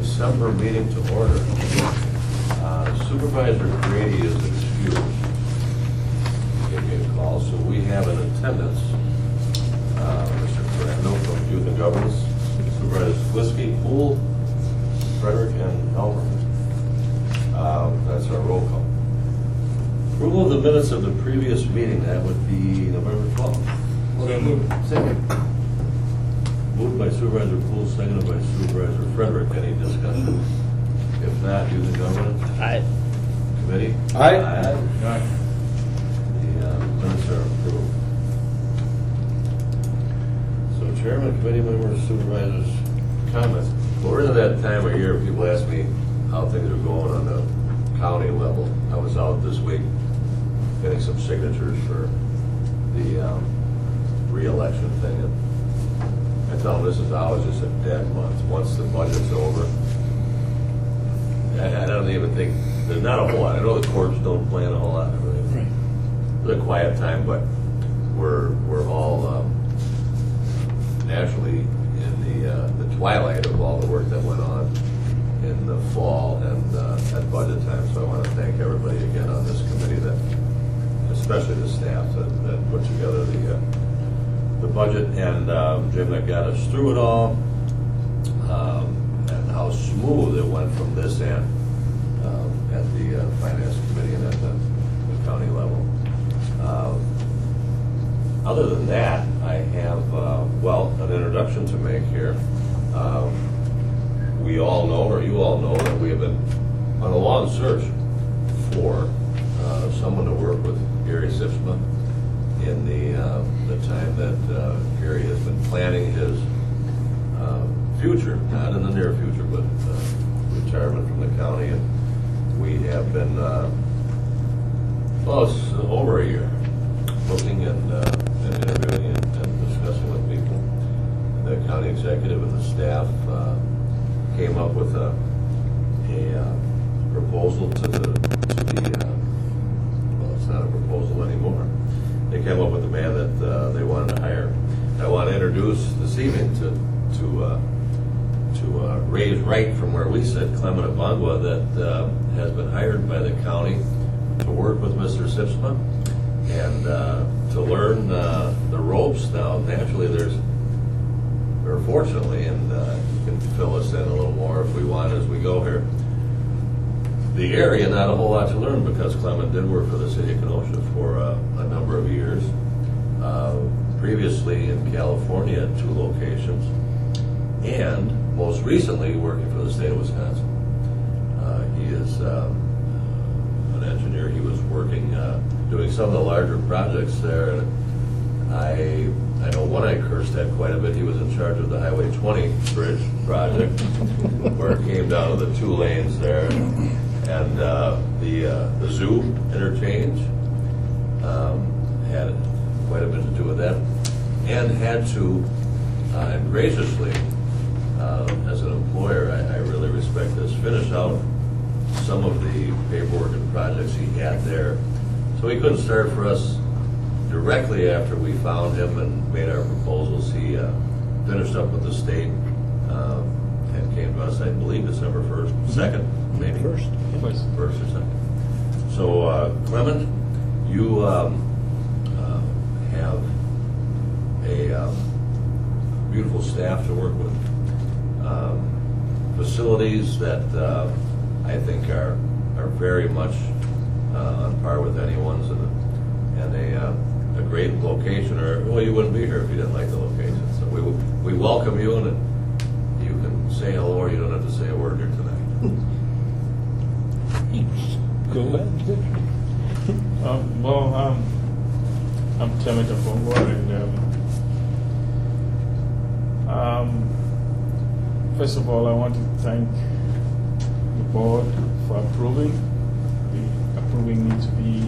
December meeting to order. Supervisor Grady is excused. Give me a call. So we have in attendance Mr. Ferrando from Youth and Governance, Supervisor Flisky, Poole, Frederick, and Elmer. That's our roll call. Approval of the minutes of the previous meeting, that would be November 12th. Second. Moved by Supervisor Poole, seconded by Supervisor Frederick. Any discussion? If not, Youth and Governance? Aye. Committee? Aye. The minutes are approved. So Chairman, committee members, supervisors, comments. Well, we're into that time of year, people ask me how things are going on the county level. I was out this week getting some signatures for the re-election thing. And I tell them this is always just a dead month. Once the budget's over, I don't even think, there's not a whole lot. I know the courts don't plan a whole lot. Right. It's a quiet time, but we're all naturally in the twilight of all the work that went on in the fall and at budget time. So I want to thank everybody again on this committee, that, especially the staff that put together the budget, and Jim that got us through it all, and how smooth it went from this end at the finance committee and at the county level. Other than that, I have, well, an introduction to make here. We all know, or you all know, that we have been on a long search for someone to work with Gary Sipsma in the time that Gary has been planning his future, not in the near future, but retirement from the county. And we have been, well, it's over a year, looking and interviewing and discussing with people. The county executive and the staff came up with a proposal to the well, it's not a proposal anymore. They came up with a man that they wanted to hire. I want to introduce this evening to raise right from where we sit, Clement Abangwa, that has been hired by the county to work with Mr. Sipsma and to learn the ropes. Now, naturally, or fortunately, and you can fill us in a little more if we want as we go here, the area, not a whole lot to learn, because Clement did work for the city of Kenosha for a number of years. Previously in California at 2 locations, and most recently working for the state of Wisconsin. He is an engineer. He was working, doing some of the larger projects there. And I know one I cursed at quite a bit. He was in charge of the Highway 20 bridge project, where it came down to the 2 lanes there, and the zoo interchange had quite a bit to do with that, and had to, and graciously, as an employer, I really respect this, finish out some of the paperwork and projects he had there. So he couldn't start for us directly after we found him and made our proposals. He finished up with the state and came to us, I believe, December 1st, 2nd, maybe? First or 2nd. So, Clement, you have a beautiful staff to work with, facilities that I think are very much on par with anyone's, and a great location. Or, well, you wouldn't be here if you didn't like the location. So we welcome you, and you can say hello, or you don't have to say a word here tonight. Go ahead. I'm Clement Abangwa, and first of all, I want to thank the board for approving me to be,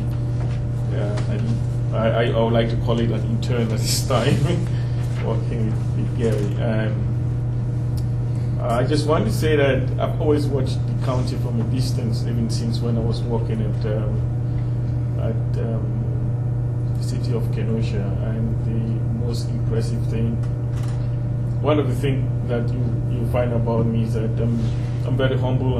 I would like to call it an intern at this time, working with Gary. I just want to say that I've always watched the county from a distance, even since when I was working at the city of Kenosha, and the most impressive thing one of the things that you find about me is that I'm very humble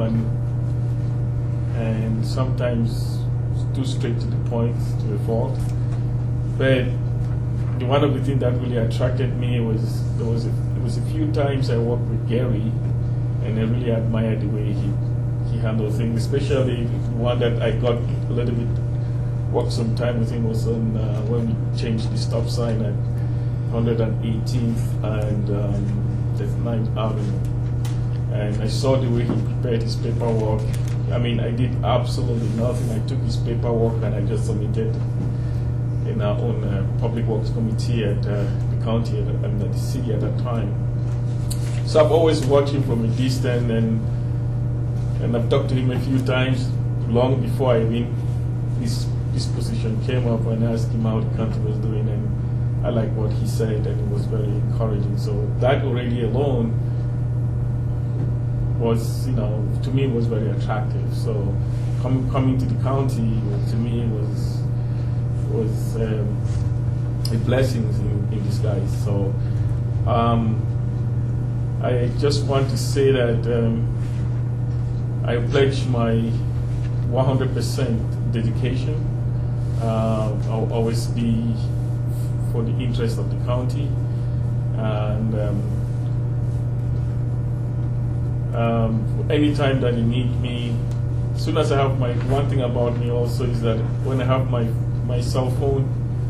and sometimes too straight to the point, to a fault. But one of the things that really attracted me was there was a few times I worked with Gary, and I really admired the way he handled things, especially the one that I got a little bit worked some time with him was on when we changed the stop sign at 118th and the 9th Avenue. And I saw the way he prepared his paperwork. I mean, I did absolutely nothing. I took his paperwork and I just submitted in our own public works committee at the county and at the city at that time. So I've always watched him from a distance, and I've talked to him a few times long before this position came up, and I asked him how the county was doing, and I liked what he said, and it was very encouraging. So that already alone was, to me, was very attractive. So coming to the county to me was a blessing in disguise. So I just want to say that I pledge my 100% dedication. I'll always be for the interest of the county, and any time that you need me, as soon as I have one thing about me also is that when I have my cell phone,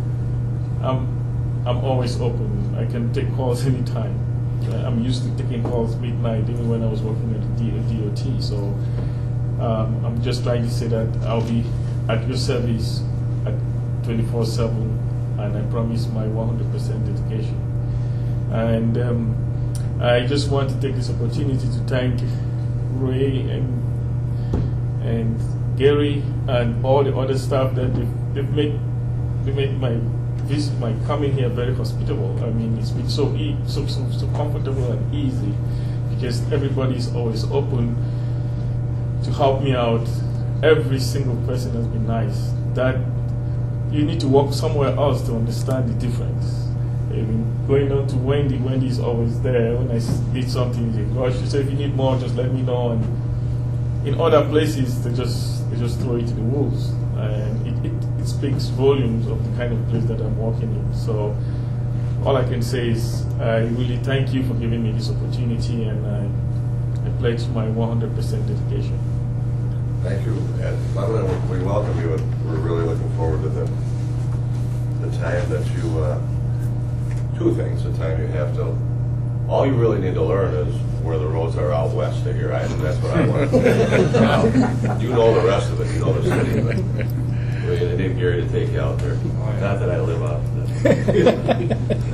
I'm always open. I can take calls anytime. I'm used to taking calls midnight, even when I was working at the DOT. So I'm just trying to say that I'll be at your service at 24/7, and I promise my 100% dedication. And I just want to take this opportunity to thank Ray and Gary and all the other staff that they've made my coming here very hospitable. I mean, it's been so comfortable and easy because everybody is always open to help me out. Every single person has been nice. That you need to work somewhere else to understand the difference. I mean, going on to Wendy is always there. When I need something, they rush. She said, if you need more, just let me know. And in other places, they just throw it to the wolves. And it speaks volumes of the kind of place that I'm working in. So all I can say is I really thank you for giving me this opportunity, and I pledge my 100% dedication. Thank you, and we welcome you, and we're really looking forward to the time that you, two things, the time you have to, all you really need to learn is where the roads are out west of here. That's what I want to say. You know the rest of it, you know the city, but they need Gary to take you out there. Not that I live out there.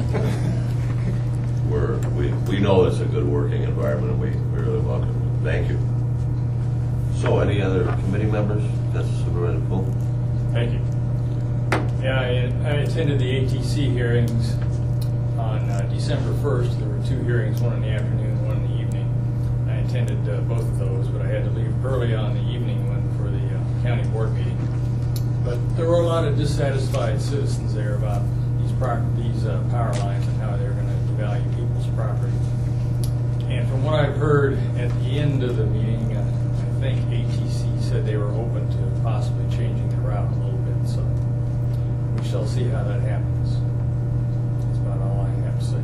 We know it's a good working environment, and we really welcome you. Thank you. So, any other committee members? That's Supervisor Poole. Thank you. Yeah, I attended the ATC hearings on December 1st. There were two hearings, one in the afternoon, one in the evening. I attended both of those, but I had to leave early on the evening one for the county board meeting. But there were a lot of dissatisfied citizens there about these power lines and how they're going to devalue people's property. And from what I've heard at the end of the meeting, I think ATC said they were open to possibly changing the route a little bit. So we shall see how that happens. That's about all I have to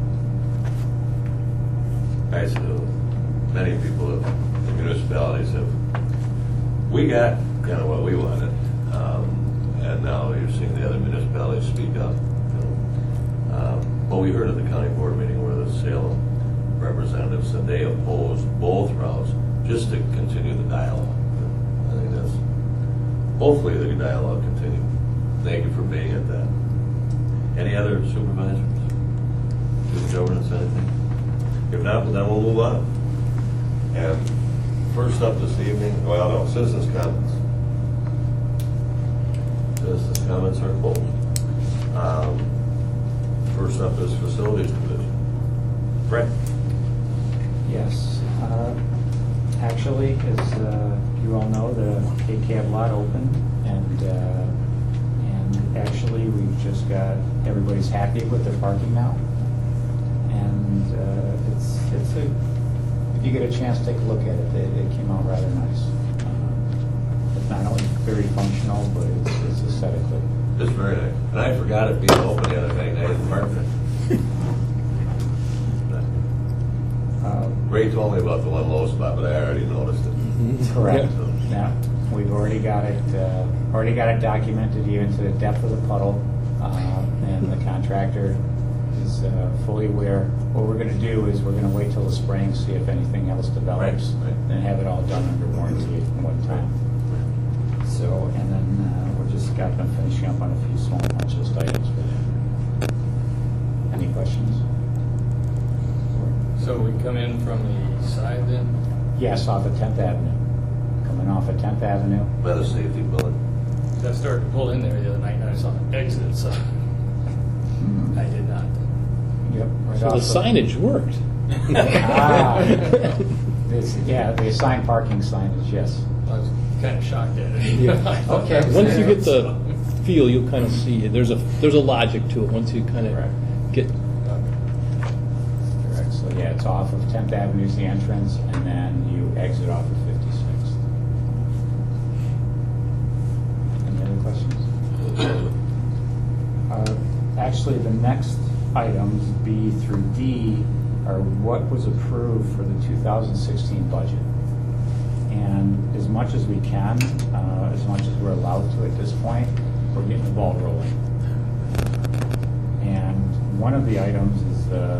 say. Many people, the municipalities we got kind of what we wanted. And now you're seeing the other municipalities speak up. But we heard at the county board meeting where the Salem representatives said they opposed both routes just to continue the dialogue. I think that's, hopefully the dialogue continue. Thank you for being at that. Any other supervisors? Student governance, anything? If not, then we'll move on. And first up this evening, citizens' comments. Citizens' comments are closed. First up is facilities division. Fred? Yes. Actually, as you all know, the KCAB lot opened, and actually we've just got, everybody's happy with their parking now. and it's a, if you get a chance, take a look at it. It came out rather nice. It's not only very functional, but it's aesthetically. It's very nice. And I forgot it being open the other thing. I didn't mark it. Ray told me about the one low spot, but I already noticed it. Correct. Yeah, we've already got it documented even to the depth of the puddle, and the contractor is fully aware. What we're going to do is we're going to wait till the spring, see if anything else develops, Right. and have it all done under warranty at one time. So, and then we're just got them finishing up on a few small punch list items for them. Any questions? So we come in from the side then? Yes, off of 10th Avenue. Coming off of 10th Avenue. By the safety building. I started to pull in there the other night and I saw an exit, so I did not. Yep. Right So the off of- signage worked. Ah, yeah, the assigned parking signage, yes. I was kind of shocked at it. Yeah. I thought Okay. that was Once you there, get the so- feel, you'll kind of see, there's a logic to it, once you kind Correct. of get, Correct. So, yeah, it's off of 10th Avenue is the entrance, and then you exit off of 56th. Any other questions? Actually, the next items, B through D, are what was approved for the 2016 budget. And as much as we can, as much as we're allowed to at this point, we're getting the ball rolling. And one of the items is the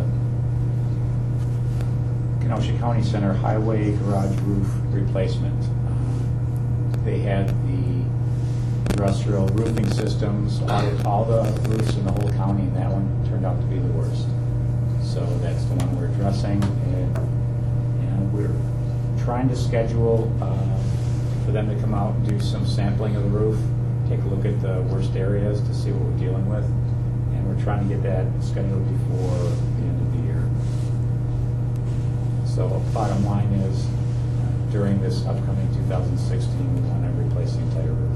Kenosha County Center Highway Garage Roof Replacement. They had the terrestrial roofing systems, all the roofs in the whole county, and that one turned out to be the worst. So that's the one we're addressing, and we're trying to schedule for them to come out and do some sampling of the roof, take a look at the worst areas to see what we're dealing with, and we're trying to get that scheduled before the end of the year. So bottom line is, during this upcoming 2016, we want to replace the entire roof.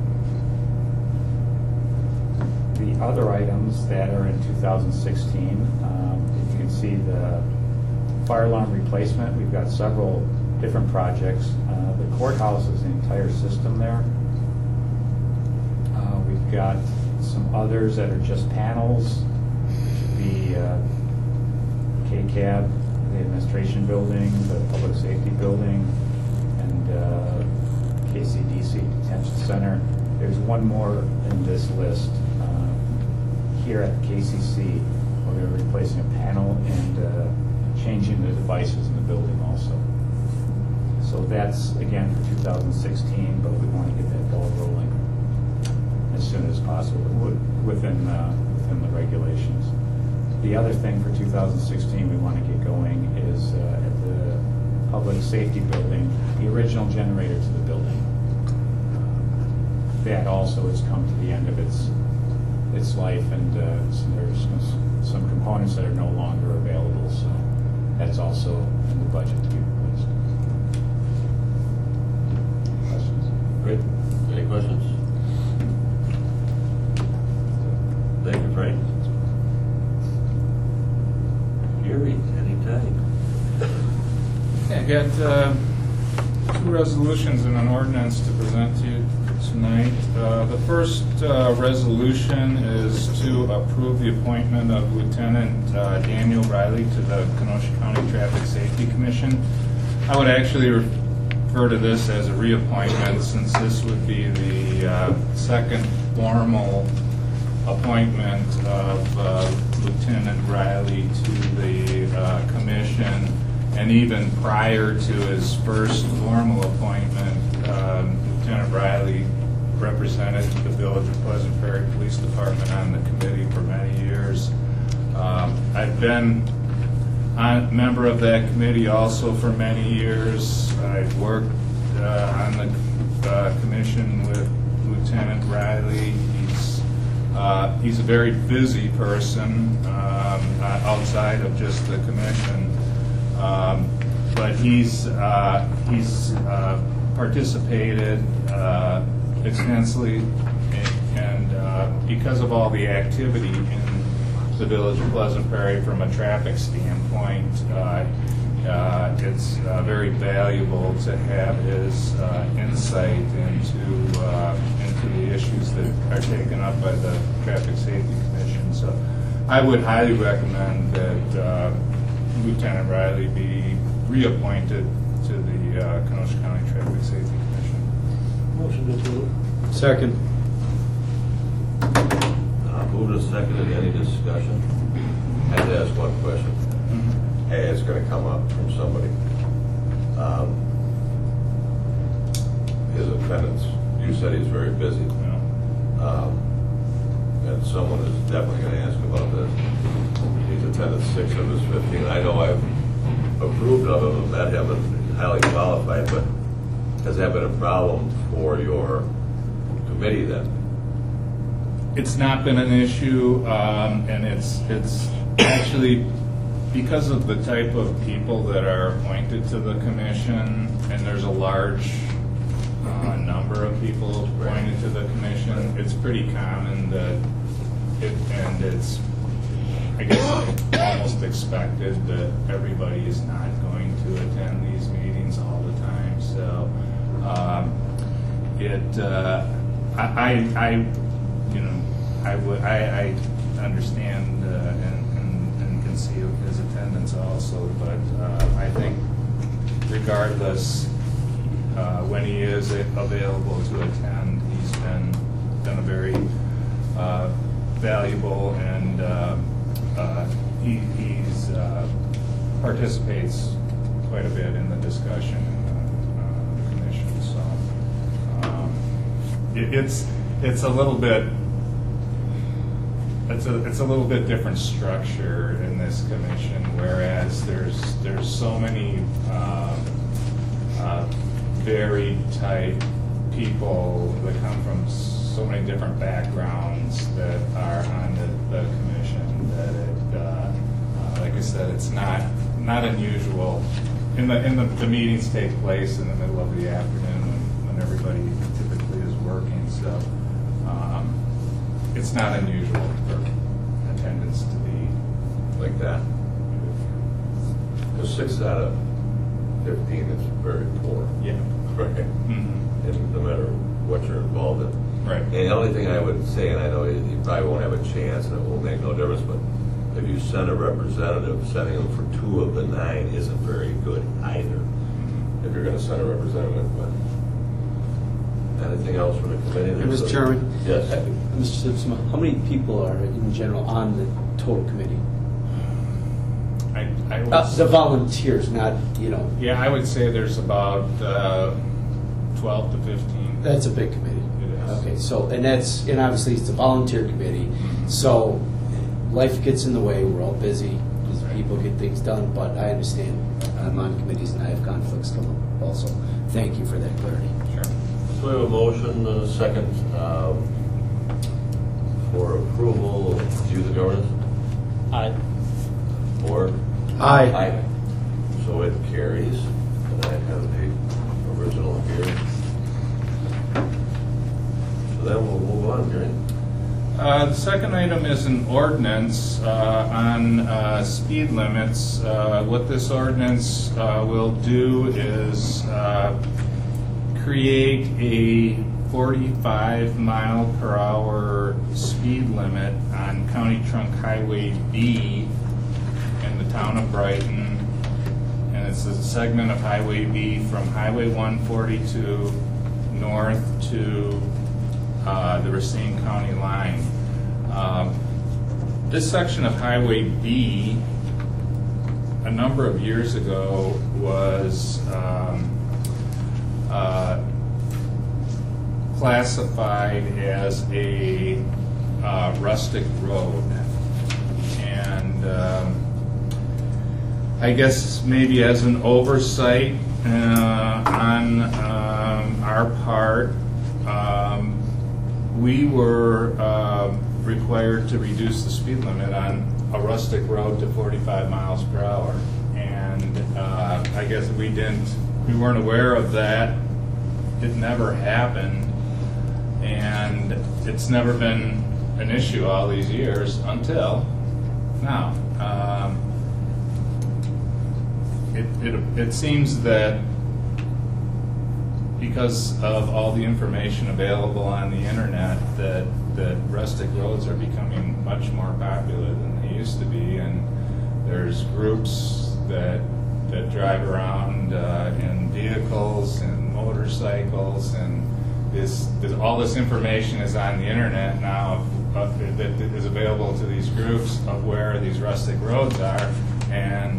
The other items that are in 2016, you can see the fire alarm replacement. We've got several different projects. The courthouse is the entire system there. We've got some others that are just panels, which would be KCAB, the administration building, the public safety building, and KCDC Detention Center. There's one more in this list here at KCC. We're going to be replacing a panel and changing the devices in the building also. So that's, again, for 2016, but we want to get that ball rolling as soon as possible within the regulations. The other thing for 2016 we want to get going is at the public safety building, the original generator to the building. That also has come to the end of its life, and so there's some components that are no longer available, so that's also in the budget to be replaced. Questions? Great. Any questions? Thank you, Frank. Gary, anytime. Yeah, I got two resolutions and an ordinance to present to you tonight. The first resolution is to approve the appointment of Lieutenant Daniel Riley to the Kenosha County Traffic Safety Commission. I would actually refer to this as a reappointment, since this would be the second formal appointment of Lieutenant Riley to the commission, and even prior to his first formal appointment, Lieutenant Riley represented the Village of Pleasant Ferry Police Department on the committee for many years. I've been a member of that committee also for many years. I've worked on the commission with Lieutenant Riley. He's a very busy person outside of just the commission, but he's participated extensively, and because of all the activity in the village of Pleasant Prairie from a traffic standpoint. It's very valuable to have his insight into the issues that are taken up by the Traffic Safety Commission. So I would highly recommend that Lieutenant Riley be reappointed to the Kenosha County Traffic Safety Commission. Motion to approve. Second. Moved and seconded. Any discussion? I had to ask one question. Hey, it's going to come up from somebody. His attendance, you said he's very busy. And someone is definitely going to ask about this. He's attended 6 of his 15. I know I've approved of him and met him and highly qualified, but has that been a problem for your committee then? It's not been an issue, and it's actually because of the type of people that are appointed to the commission, and there's a large number of people appointed to the commission. It's pretty common that it's I guess almost expected that everybody is not going to attend these meetings all the time. So I understand and can see his attendance also, but I think regardless, when he is available to attend, he's done a very valuable, and he's participates quite a bit in the discussion in the commission. So it's a little bit. It's a little bit different structure in this commission, whereas there's so many very type people that come from so many different backgrounds that are on the commission that like I said, it's not unusual. The meetings take place in the middle of the afternoon when everybody typically is working, so it's not unusual for attendance to be Like that? Because 6 out of 15 is very poor. yeah. Right. Mm-hmm. And no matter what you're involved in. Right. And the only thing I would say, and I know you probably won't have a chance and it will make no difference, but if you send a representative, sending them for 2 of the 9 isn't very good either. If you're going to send a representative. But anything else from the committee? Mr. Chairman? Yes. Mr. Simpson, how many people are in general on the total committee? I would The volunteers, not, yeah, I would say there's about 12 to 15. that's a big committee. It is. Okay, so, and obviously it's a volunteer committee, so life gets in the way, we're all busy, these people get things done, but I understand, I'm on committees and I have conflicts come up also. Thank you for that clarity. Sure. So we have a motion, and a second, for approval of youth governance. Aye. Board? Aye. So it carries, and I have the original here. So then we'll move on, Gary. The second item is an ordinance on speed limits. What this ordinance will do is create a 45-mile-per-hour speed limit on County Trunk Highway B in the town of Brighton. And it's a segment of Highway B from Highway 142 north to the Racine County line. This section of Highway B, a number of years ago, was classified as a rustic road. And I guess maybe as an oversight on our part, we were required to reduce the speed limit on a rustic road to 45 miles per hour. And I guess we weren't aware of that. It never happened. And it's never been an issue all these years until Now, it seems that because of all the information available on the internet, that rustic roads are becoming much more popular than they used to be, and there's groups that drive around in vehicles and motorcycles, and all this information is on the internet now that is available to these groups of where these rustic roads are, and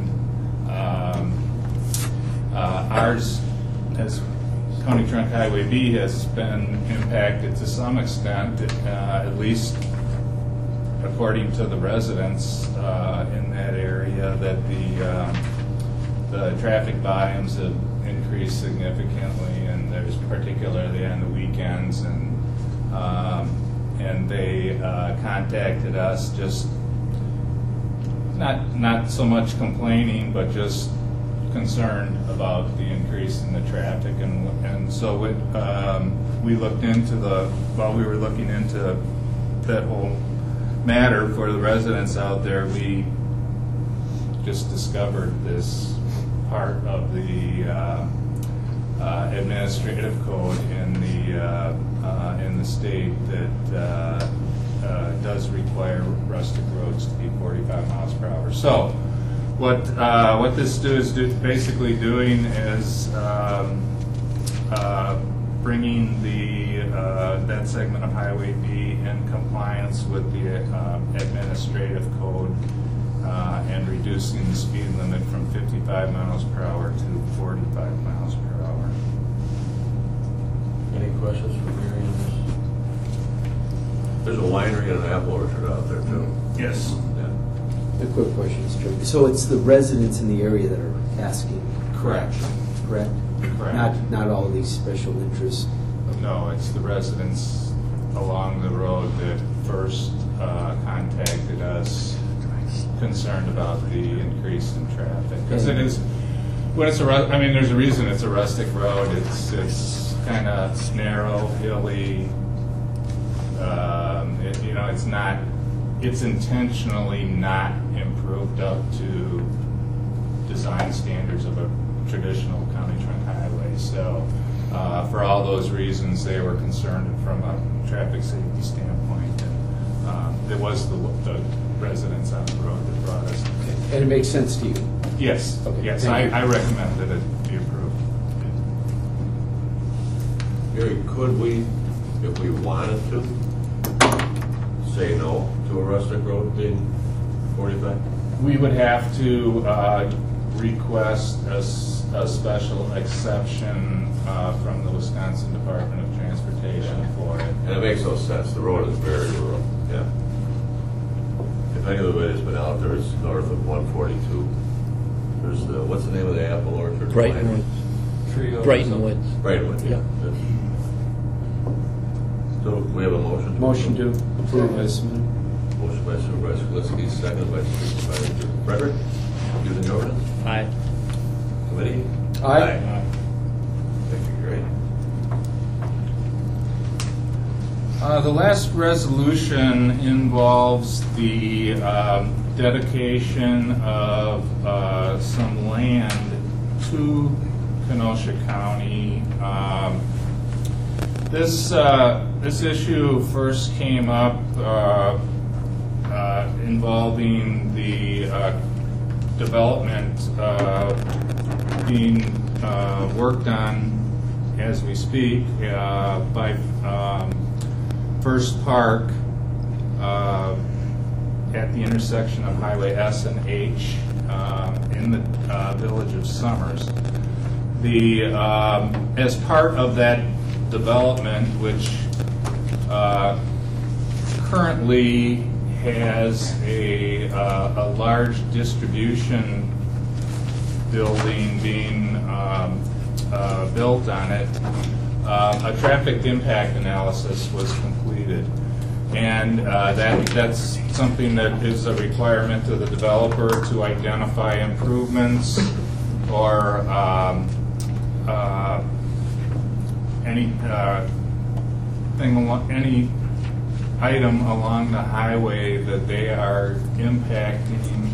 ours, as County Trunk Highway B, has been impacted to some extent, at least according to the residents in that area, that the traffic volumes have increased significantly, and there's particularly on the weekends, and they contacted us, just not so much complaining, but just concerned about the increase in the traffic, and so we looked into while we were looking into that whole matter for the residents out there, we just discovered this part of the administrative code in the state that does require rustic roads to be 45 miles per hour. So what this is basically doing is bringing that segment of Highway B in compliance with the administrative code and reducing the speed limit from 55 miles per hour to 45 miles per hour. Any questions for Gary on this? There's a winery and an apple orchard out there too. Yes. Yeah. A quick question, Mr. Chairman. So it's the residents in the area that are asking? Correct. Correct? Correct. Not all these special interests? No, it's the residents along the road that first contacted us, concerned about the increase in traffic. Because it is, when it's there's a reason it's a rustic road. It's kind of narrow, hilly. It's intentionally not improved up to design standards of a traditional county trunk highway. So for all those reasons, they were concerned from a traffic safety standpoint. And it was the residents on the road that brought us. And it makes sense to you? Yes. Okay, Yes, thank you. I recommend that it be approved. Gary, could we, if we wanted to, say no to a rustic road being 45? We would have to request a special exception from the Wisconsin Department of Transportation for it. And it makes no sense. The road is very rural. Yeah. If anybody's been out there, it's north of 142. There's what's the name of the apple orchard? Brighton Woods. Trio or Brighton something. Woods. Brighton Woods, yeah. So we have a motion? Motion to approve as submitted. Motion by Supervisor Glisky, seconded by Supervisor Frederick. Using the ordinance. Aye. Committee? Aye. Thank you, Gary. The last resolution involves the dedication of some land to Kenosha County. This issue first came up involving the development being worked on as we speak by First Park at the intersection of Highway S and H in the village of Summers. As part of that development, which currently has a large distribution building being built on it, a traffic impact analysis was completed. And that's something that is a requirement of the developer to identify improvements or any item along the highway that they are impacting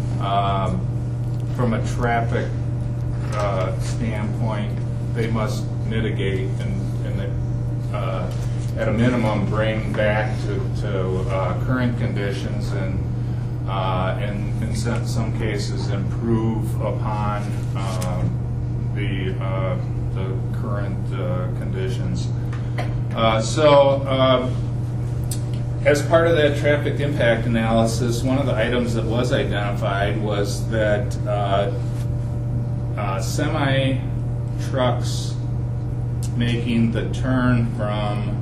from a traffic standpoint, they must mitigate and at a minimum bring back to current conditions and in some cases improve upon the current conditions. As part of that traffic impact analysis, one of the items that was identified was that semi trucks making the turn from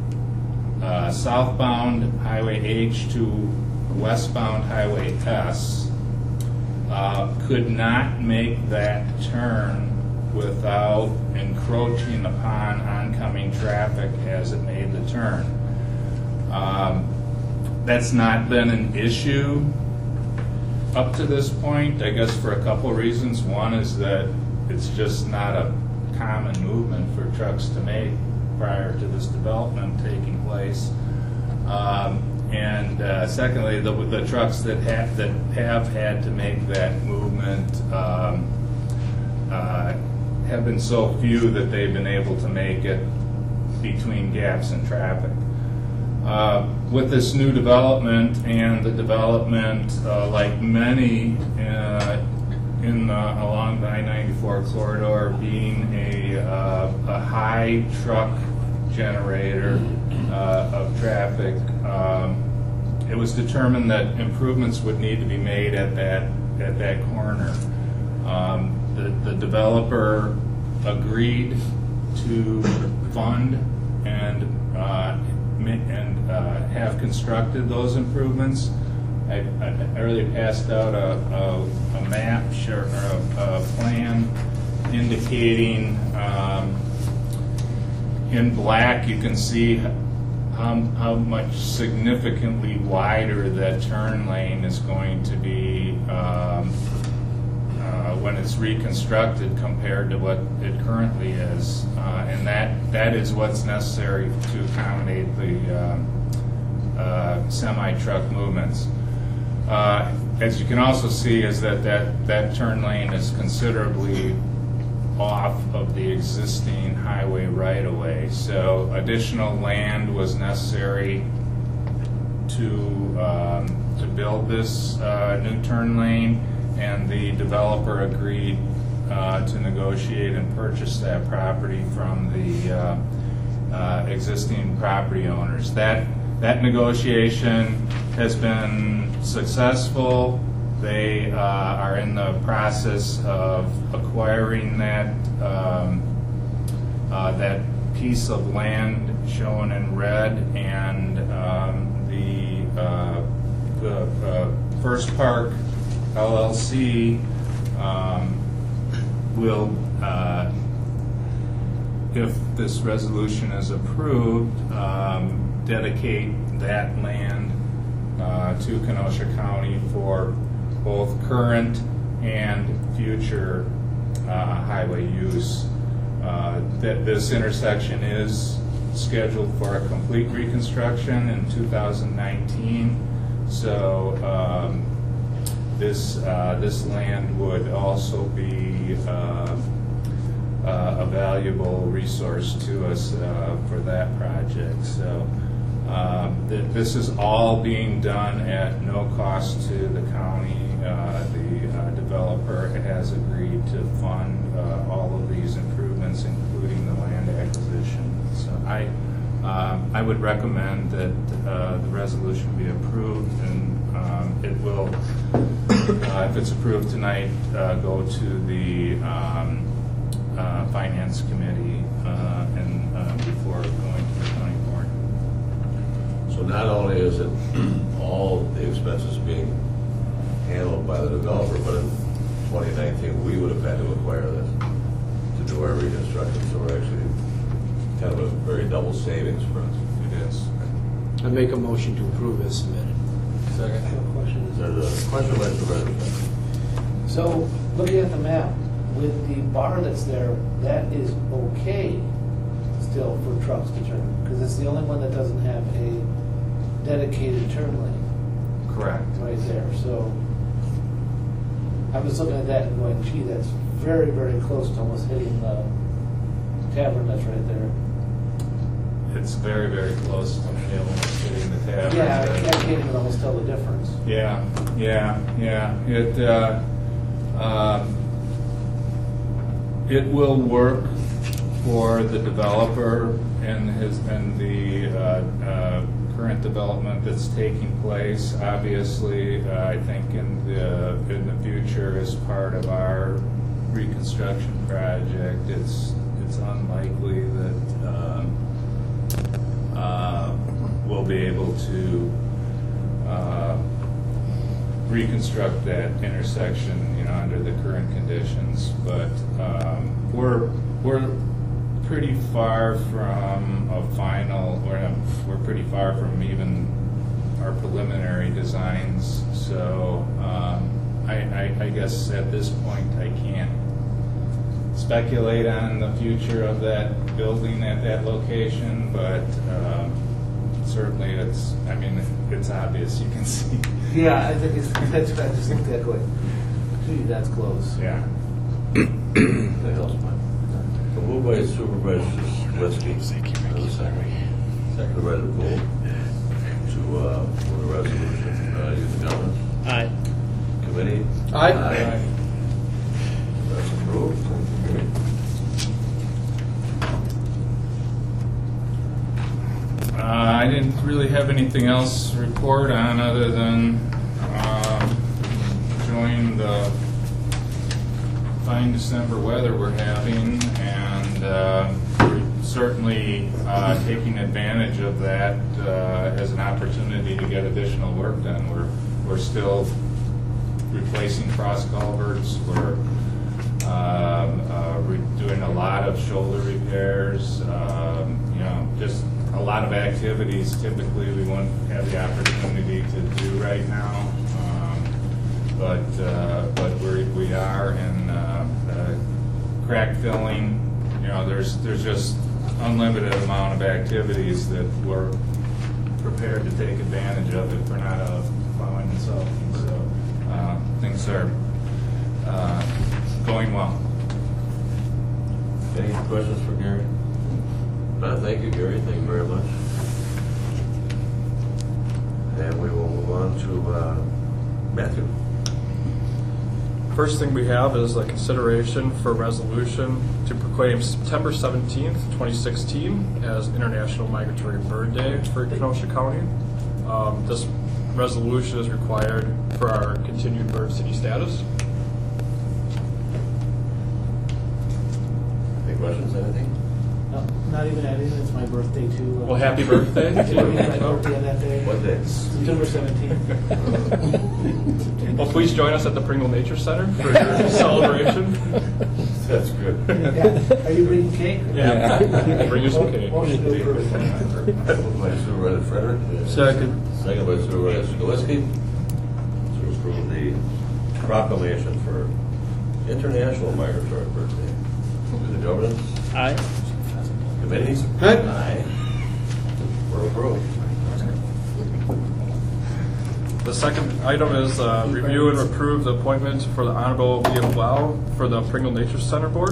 southbound Highway H to westbound Highway S could not make that turn without encroaching upon oncoming traffic as it made the turn. That's not been an issue up to this point, I guess for a couple reasons. One is that it's just not a common movement for trucks to make prior to this development taking place. And secondly, the trucks that have had to make that movement have been so few that they've been able to make it between gaps in traffic. With this new development and the development, like many along the I-94 corridor, being a high truck generator of traffic, it was determined that improvements would need to be made at that corner. The developer agreed to fund and have constructed those improvements. I already passed out a map or a plan indicating in black you can see how much significantly wider that turn lane is going to be when it's reconstructed compared to what it currently is, and that is what's necessary to accommodate the semi-truck movements. As you can also see, is that turn lane is considerably off of the existing highway right-of-way. So additional land was necessary to build this new turn lane, and the developer agreed to negotiate and purchase that property from the existing property owners. That negotiation has been successful. They are in the process of acquiring that that piece of land shown in red, and the First Park LLC will, if this resolution is approved, dedicate that land to Kenosha County for both current and future highway use. That this intersection is scheduled for a complete reconstruction in 2019. So this land would also be a valuable resource to us for that project. So this is all being done at no cost to the county. The developer has agreed to fund all of these improvements, including the land acquisition. So I would recommend that the resolution be approved, and it will, if it's approved tonight, go to the Finance Committee and before going to the county board. So not only is it all the expenses being handled by the developer, but in 2019 we would have had to acquire this to do our reconstruction. So we're actually kind of a very double savings for us. It is. I make a motion to approve as submitted. Second. Is there a question by Supervisor? So, looking at the map, with the bar that's there, that is okay still for trucks to turn, because it's the only one that doesn't have a dedicated turn lane Correct. right there, so I was looking at that and going, gee, that's very, very close to almost hitting the tavern that's right there. It's very, very close to almost hitting the tavern. Yeah, I can't even almost tell the difference. Yeah. It will work for the developer and the current development that's taking place. Obviously, I think in the future, as part of our reconstruction project, it's unlikely that we'll be able to reconstruct that intersection, under the current conditions. But we're pretty far from a final. We're pretty far from even our preliminary designs. So I guess at this point I can't speculate on the future of that building at that location, but certainly it's obvious, you can see. Yeah, I think that's what I just looked at going, gee, that's close. Yeah. Anything else, Mike? So moved by Supervisor Zawiski. Seconded by the Gould to move the resolution. Youth Government Aye. Committee. Aye. That's approved. I didn't really have anything else to report on other than enjoying the fine December weather we're having, and we're certainly taking advantage of that as an opportunity to get additional work done. We're still replacing cross culverts. We're doing a lot of shoulder repairs. Just a lot of activities typically we won't have the opportunity to do right now, but we are in crack filling. There's just unlimited amount of activities that we're prepared to take advantage of if we're not out plowing and salting. So things are going well. Any questions for Gary? Thank you, Gary. Thank you very much. And we will move on to Matthew. First thing we have is a consideration for resolution to proclaim September 17th, 2016 as International Migratory Bird Day for Kenosha County. This resolution is required for our continued bird city status. Any questions, anything? No, not even adding, it's my birthday too. Well, happy birthday. It's my birthday on that day. What day? September 17th. Well, please join us at the Pringle Nature Center for your celebration. That's good. Yeah. Are you bringing cake? Yeah. Bring you some cake. Motion to approve. Moved by Supervisor Frederick. Second. Second by Supervisor Zawiski to approve the proclamation for International Migratory Bird Day. To the governance Aye. committees. Aye. We're approved. The second item is review and approve the appointment for the Honorable Liam Blau for the Pringle Nature Center Board.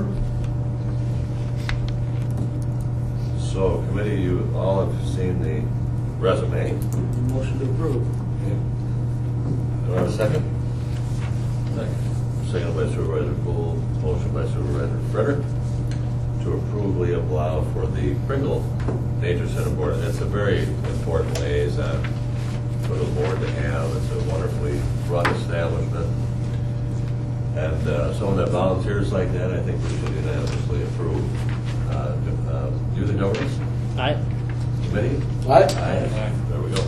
So, committee, you all have seen the resume. Motion to approve. Do I have a second? Second. Second by Supervisor Gould, motion by Supervisor Frederick to approve Liam Blau for the Pringle Nature Center Board. And it's a very important liaison for the board to have. It's a wonderfully run establishment. And someone that volunteers like that, I think we should unanimously approve. Do the governance Aye. committee? Aye. Aye. There we go.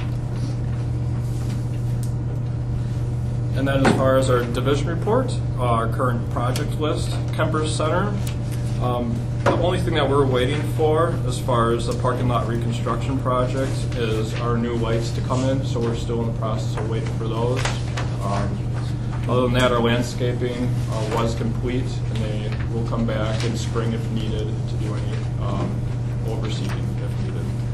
And then as far as our division report, our current project list, Kemper Center. The only thing that we're waiting for as far as the parking lot reconstruction project is our new lights to come in, so we're still in the process of waiting for those. Other than that, our landscaping was complete, and they will come back in spring if needed to do any overseeding if needed.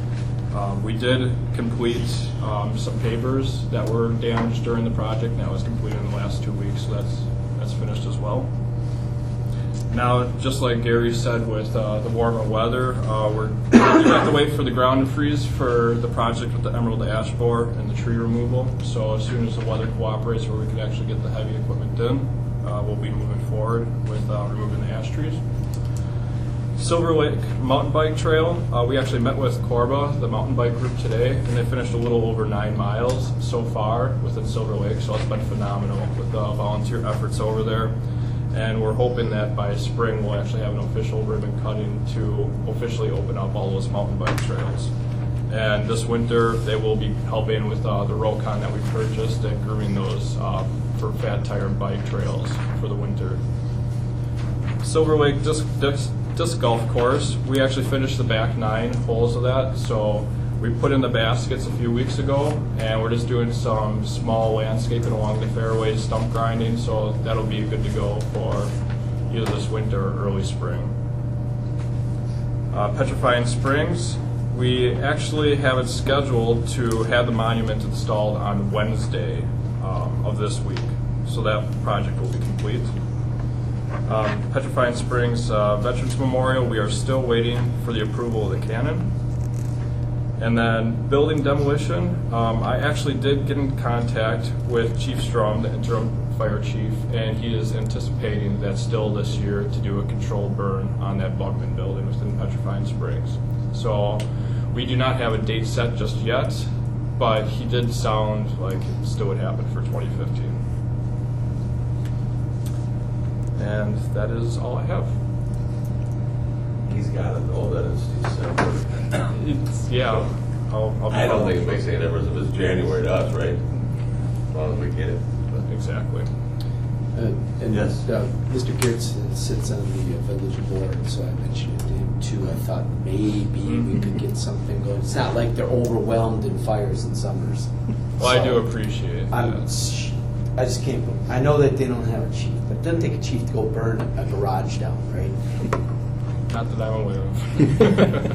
We did complete some pavers that were damaged during the project, and that was completed in the last 2 weeks, so that's finished as well. Now, just like Gary said, with the warmer weather, we have to wait for the ground to freeze for the project with the emerald ash borer and the tree removal. So as soon as the weather cooperates where we can actually get the heavy equipment in, we'll be moving forward with removing the ash trees. Silver Lake Mountain Bike Trail, we actually met with Corba, the mountain bike group, today, and they finished a little over 9 miles so far within Silver Lake, so it's been phenomenal with the volunteer efforts over there. And we're hoping that by spring we'll actually have an official ribbon cutting to officially open up all those mountain bike trails. And this winter they will be helping with the Rokon that we purchased and grooming those for fat tire bike trails for the winter. Silver Lake Disc Golf Course, we actually finished the back 9 holes of that. So we put in the baskets a few weeks ago, and we're just doing some small landscaping along the fairways, stump grinding, so that'll be good to go for either this winter or early spring. Petrifying Springs, we actually have it scheduled to have the monument installed on Wednesday of this week, so that project will be complete. Petrifying Springs Veterans Memorial, we are still waiting for the approval of the cannon. And then building demolition, I actually did get in contact with Chief Strom, the interim fire chief, and he is anticipating that still this year to do a controlled burn on that Bugman building within Petrifying Springs. So we do not have a date set just yet, but he did sound like it still would happen for 2015. And that is all I have. He's got to know that it's December. Yeah. I'll I don't think it makes any difference if it's January to us, right? As long as we get it. But exactly. And Yes. Mr. Geertz sits on the village board, so I mentioned it to him too. I thought maybe we could get something going. It's not like they're overwhelmed in fires and summers. Well, I do appreciate that. I just can't. I know that they don't have a chief, but it doesn't take a chief to go burn a garage down, right? Not that I'm aware of.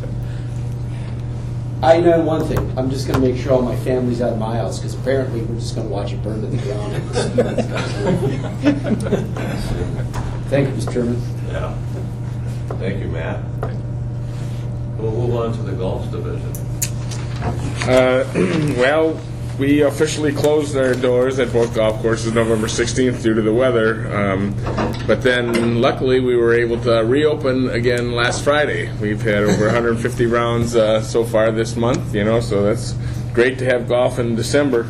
I know one thing. I'm just going to make sure all my family's out of my house, because apparently we're just going to watch it burn to the ground. Thank you, Mr. Chairman. yeah. Thank you, Matt. We'll move on to the golf division. Well, we officially closed our doors at both golf courses November 16th due to the weather. But then, luckily, we were able to reopen again last Friday. We've had over 150 rounds so far this month, so that's great to have golf in December.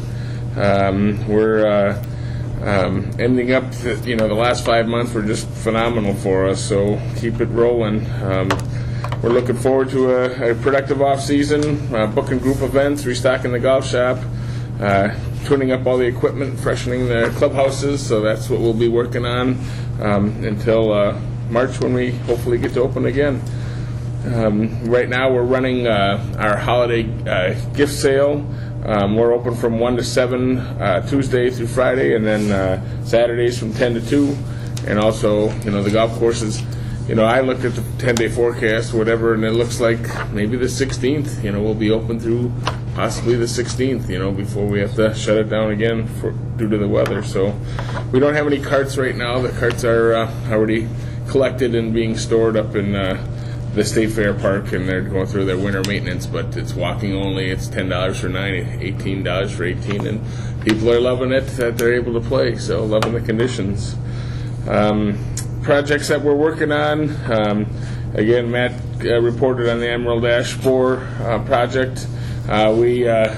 We're ending up, the last 5 months were just phenomenal for us, so keep it rolling. We're looking forward to a productive off-season, booking group events, restocking the golf shop, tuning up all the equipment, freshening the clubhouses, so that's what we'll be working on until March when we hopefully get to open again. Right now we're running our holiday gift sale. We're open from 1 to 7 Tuesday through Friday, and then Saturdays from 10 to 2. And also, the golf courses, I looked at the 10-day forecast, whatever, and it looks like maybe the 16th, we'll be open through possibly the 16th, before we have to shut it down again due to the weather. So we don't have any carts right now. The carts are already collected and being stored up in the State Fair Park, and they're going through their winter maintenance, but it's walking only. It's $10 for 9, $18 for 18, and people are loving it that they're able to play, so loving the conditions. Projects that we're working on, again, Matt reported on the Emerald Ash Borer project. We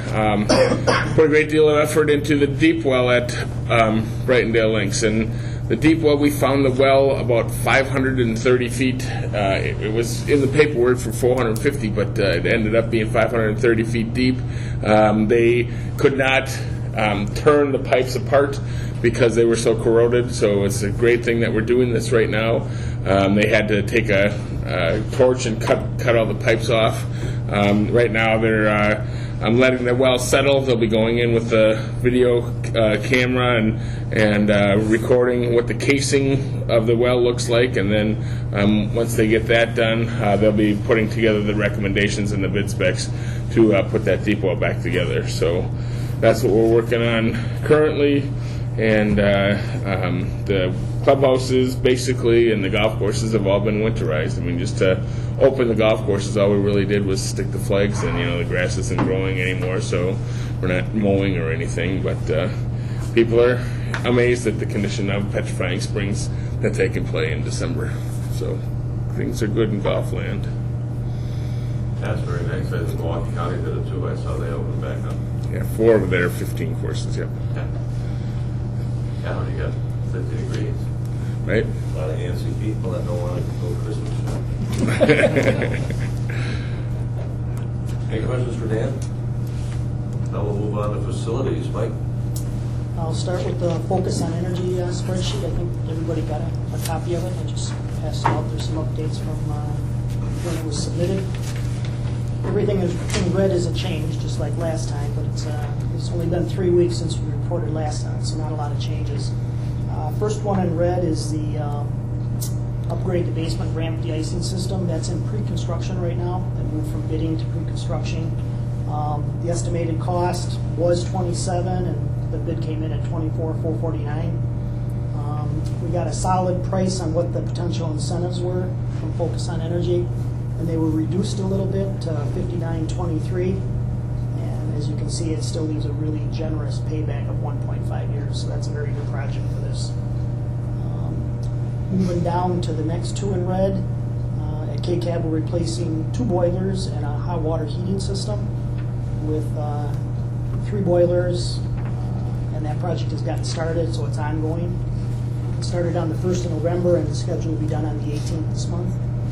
put a great deal of effort into the deep well at Brightondale Links, and the deep well, we found the well about 530 feet. It was in the paperwork for 450, but it ended up being 530 feet deep. They could not turn the pipes apart because they were so corroded, so it's a great thing that we're doing this right now. They had to take a torch and cut all the pipes off. Right now they're I'm letting the well settle. They'll be going in with the video camera and recording what the casing of the well looks like, and then once they get that done, they'll be putting together the recommendations and the bid specs to put that deep well back together. So that's what we're working on currently, and the clubhouses basically and the golf courses have all been winterized. I mean, just to open the golf courses, all we really did was stick the flags in. You know, the grass isn't growing anymore, so we're not mowing or anything. But people are amazed at the condition of petrifying springs that they can play in December. So things are good in golf land. That's very nice. I think Milwaukee County did it too. I saw they opened back up. Yeah, 4 of their 15 courses, yep. Yeah, you got 50 degrees. Right? A lot of antsy people that don't want to go Christmas shopping. Any questions for Dan? Now we'll move on to facilities. Mike? I'll start with the focus on energy spreadsheet. I think everybody got a copy of it. I just passed it out. There's some updates from when it was submitted. Everything in red is a change, just like last time, but it's only been 3 weeks since we reported last time, so not a lot of changes. First one in red is the upgrade the basement ramp de-icing system. That's in pre-construction right now. It moved from bidding to pre-construction. The estimated cost was $27, and the bid came in at $24,449. We got a solid price on what the potential incentives were from Focus on Energy, and they were reduced a little bit to $59.23. And as you can see, it still leaves a really generous payback of 1.5 years. So that's a very good project for this. Moving down to the next 2 in red, at KCAB we're replacing 2 boilers and a hot water heating system with 3 boilers, and that project has gotten started, so it's ongoing. It started on the 1st of November, and the schedule will be done on the 18th this month.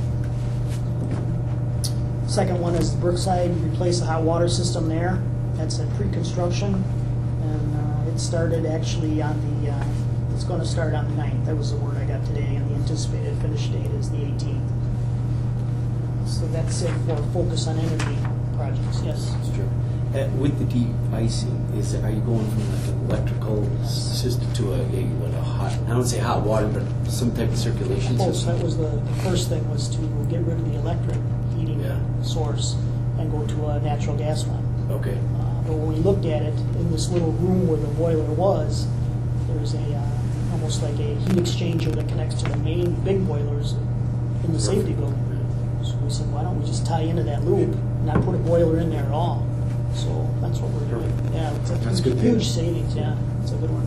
Second one is Brookside, replace the hot water system there. That's at pre-construction, and it started actually on the, it's going to start on the 9th. That was the word I got today, and the anticipated finish date is the 18th. So that's it for Focus on Energy projects. Yes? That's true. With the de-icing, are you going from like an electrical system to a hot, I don't say hot water, but some type of circulation system? That was the first thing, was to get rid of the electric heating source and go to a natural gas one. Okay. But when we looked at it, in this little room where the boiler was, there's almost like a heat exchanger that connects to the main big boilers in the safety building. So we said, why don't we just tie into that loop and not put a boiler in there at all? So that's what we're doing. Yeah, it's a good huge savings. Yeah, it's a good one.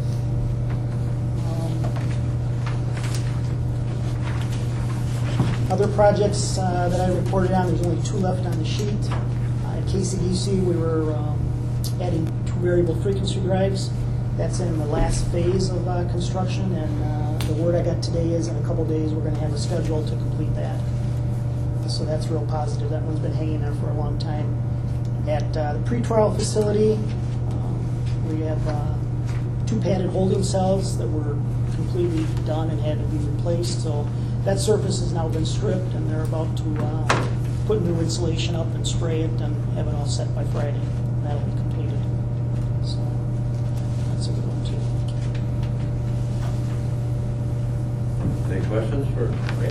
Other projects that I reported on, there's only 2 left on the sheet. At KCDC, we were adding 2 variable frequency drives. That's in the last phase of construction, and the word I got today is in a couple days we're going to have a schedule to complete that. So that's real positive. That one's been hanging there for a long time. At the pretrial facility, we have 2 padded holding cells that were completely done and had to be replaced. So that surface has now been stripped, and they're about to put new insulation up and spray it and have it all set by Friday. That'll be completed. So that's a good one too. Any questions for Ray?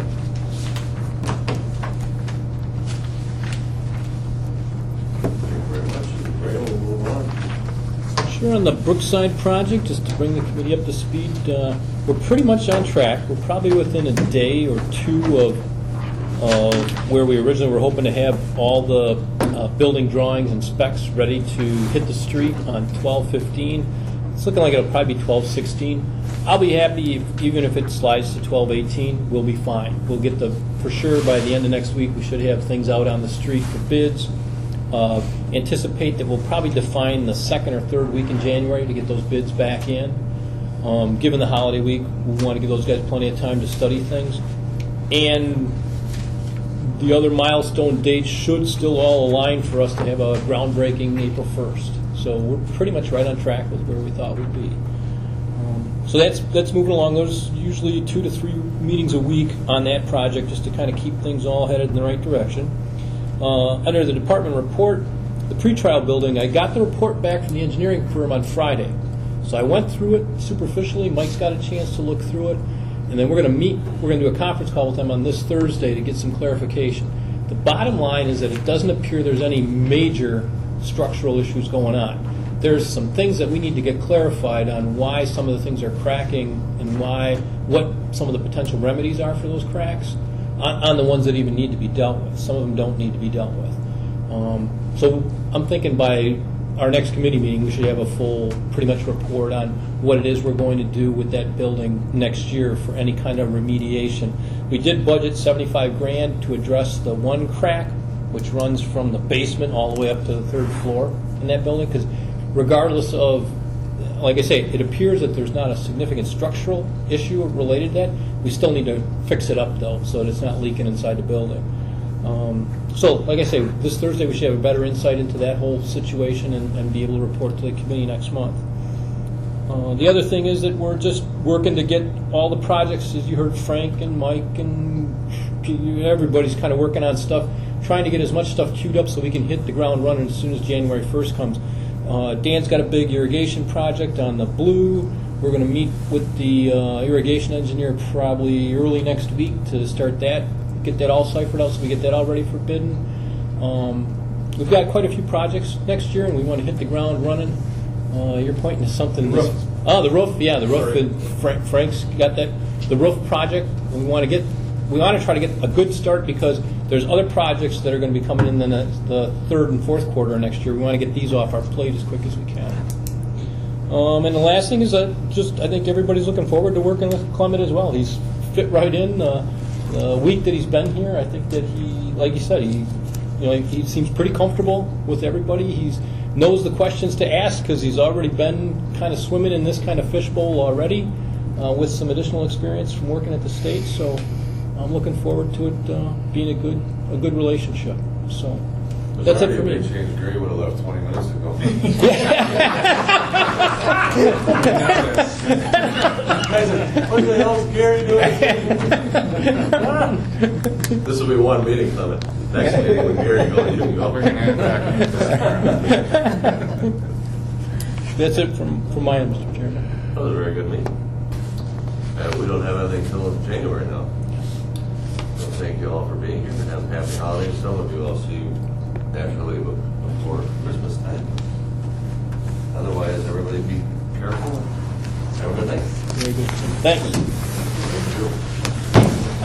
Sure, on the Brookside project, just to bring the committee up to speed, we're pretty much on track. We're probably within a day or 2 of where we originally were hoping to have all the building drawings and specs ready to hit the street on 12/15. It's looking like it'll probably be 12/16. I'll be happy even if it slides to 12/18. We'll be fine. We'll get for sure by the end of next week we should have things out on the street for bids. Anticipate that we'll probably define the 2nd or 3rd week in January to get those bids back in. Given the holiday week, we want to give those guys plenty of time to study things. And the other milestone dates should still all align for us to have a groundbreaking April 1st. So we're pretty much right on track with where we thought we'd be. So that's moving along. There's usually 2 to 3 meetings a week on that project just to kind of keep things all headed in the right direction. Under the department report, the pretrial building, I got the report back from the engineering firm on Friday. So I went through it superficially. Mike's got a chance to look through it. And then we're going to meet, we're going to do a conference call with them on this Thursday to get some clarification. The bottom line is that it doesn't appear there's any major structural issues going on. There's some things that we need to get clarified on why some of the things are cracking and what some of the potential remedies are for those cracks on the ones that even need to be dealt with. Some of them don't need to be dealt with. So I'm thinking by our next committee meeting, we should have a full, pretty much report on what it is we're going to do with that building next year for any kind of remediation. We did budget $75,000 to address the one crack, which runs from the basement all the way up to the third floor in that building, because regardless of, like I say, it appears that there's not a significant structural issue related to that. We still need to fix it up, though, so that it's not leaking inside the building. So, like I say, this Thursday we should have a better insight into that whole situation and be able to report to the committee next month. The other thing is that we're just working to get all the projects, as you heard Frank and Mike and everybody's kind of working on stuff, trying to get as much stuff queued up so we can hit the ground running as soon as January 1st comes. Dan's got a big irrigation project on the Blue. We're going to meet with the irrigation engineer probably early next week to start that, get that all ciphered out so we get that all ready for bidding. We've got quite a few projects next year, and we want to hit the ground running. You're pointing to something. The roof. The roof. Yeah, the roof. Frank's got that. The roof project. We want to try to get a good start because there's other projects that are going to be coming in the third and fourth quarter of next year. We want to get these off our plate as quick as we can. And the last thing is that I think everybody's looking forward to working with Clement as well. He's fit right in. The week that he's been here, I think that he, like you said, he seems pretty comfortable with everybody. He knows the questions to ask because he's already been kind of swimming in this kind of fishbowl already with some additional experience from working at the state. So I'm looking forward to it being a good relationship. So that's it for me. Changed Gary would have left 20 minutes ago. What the hell's Gary doing? This will be one meeting, Clement. Next meeting with Gary goes, you can go. We're gonna head back. That's it from my end, Mr. Chairman. That was a very good meeting. We don't have anything till January now. So thank you all for being here and have a happy holidays. Some of you I'll see you naturally before Christmas time. Otherwise, everybody be careful. Have a good night. Very good. Thanks. Thank you.